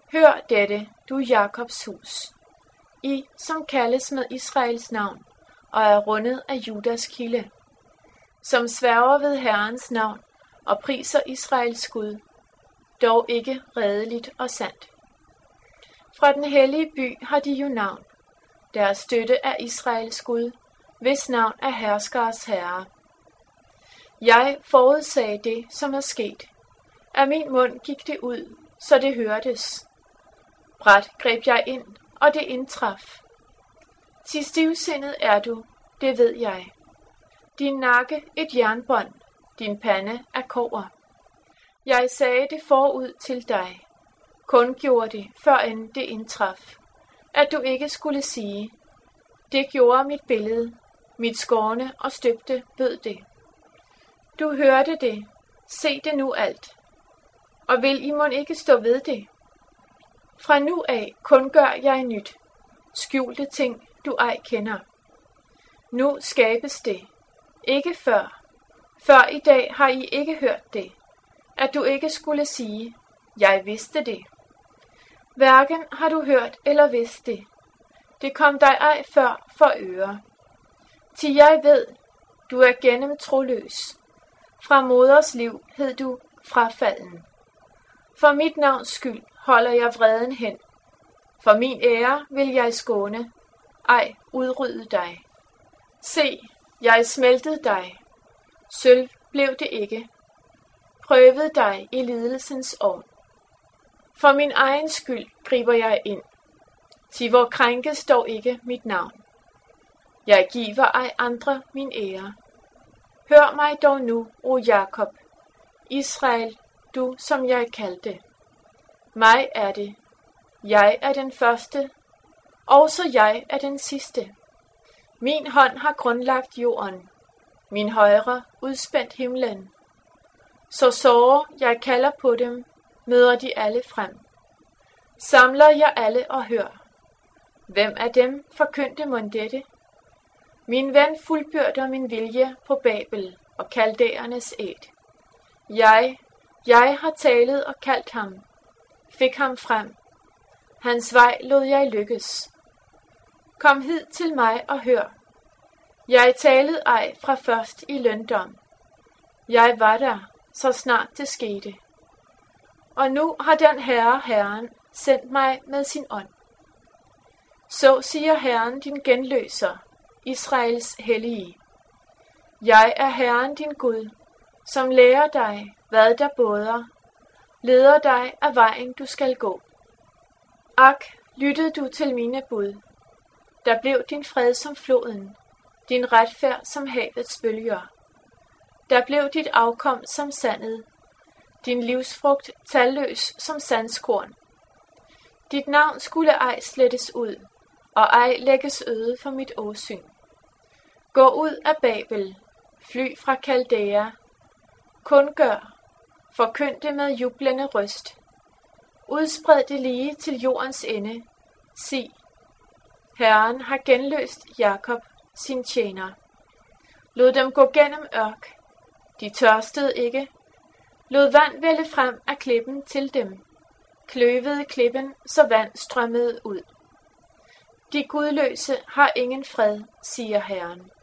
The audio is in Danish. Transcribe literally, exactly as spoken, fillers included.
Hør dette, du Jakobs hus, I, som kaldes med Israels navn, og er rundet af Judas kilde, som sværger ved Herrens navn og priser Israels Gud, dog ikke redeligt og sandt. Fra den hellige by har de jo navn, deres støtte er Israels Gud, hvis navn er herskers herre. Jeg forudsagde det, som er sket. Af min mund gik det ud, så det hørtes. Bræt greb jeg ind, og det indtraf. Til stivsindet er du, det ved jeg. Din nakke et jernbånd, din pande er kobber. Jeg sagde det forud til dig, kun gjorde det, før end det indtraf, at du ikke skulle sige. Det gjorde mit billede, mit skårne og støbte bød det. Du hørte det, se det nu alt, og vil I mon ikke stå ved det? Fra nu af kun gør jeg nyt, skjulte ting du ej kender. Nu skabes det, ikke før. Før i dag har I ikke hørt det, at du ikke skulle sige, jeg vidste det. Hverken har du hørt eller vidst det. Det kom dig ej før for øre. Til jeg ved, du er gennem troløs. Fra moders liv hed du frafalden. For mit navns skyld holder jeg vreden hen. For min ære vil jeg skåne, ej udrydde dig. Se, jeg smeltede dig. Sølv blev det ikke. Prøvede dig i lidelsens ovn. For min egen skyld griber jeg ind. Til hvor krænkes dog ikke mit navn. Jeg giver ej andre min ære. Hør mig dog nu, o Jakob, Israel, du som jeg kaldte. Mig er det. Jeg er den første, også jeg er den sidste. Min hånd har grundlagt jorden, min højre udspændt himlen. Så såre jeg kalder på dem, møder de alle frem. Samler jeg alle og hør. Hvem af dem forkyndte mon dette? Min ven fuldbyrder min vilje på Babel og kaldæernes æt. Jeg, jeg har talet og kaldt ham, fik ham frem. Hans vej lod jeg lykkes. Kom hid til mig og hør. Jeg talede ej fra først i løndom. Jeg var der, så snart det skete. Og nu har den Herre, Herren, sendt mig med sin ånd. Så siger Herren din genløser, Israels hellige. Jeg er Herren din Gud, som lærer dig, hvad der båder, leder dig af vejen du skal gå. Ak, lyttede du til mine bud. Der blev din fred som floden, din retfærd som havets bølger. Der blev dit afkom som sandet, din livsfrugt talløs som sandskorn. Dit navn skulle ej slettes ud, og ej lægges øde for mit åsyn. Gå ud af Babel, fly fra Kaldæa, kun gør, forkynd det med jublende røst. Udspred det lige til jordens ende, sig, Herren har genløst Jakob, sin tjener. Lod dem gå gennem ørk, de tørstede ikke. Lod vand vælge frem af klippen til dem, kløvede klippen, så vand strømmede ud. De gudløse har ingen fred, siger Herren.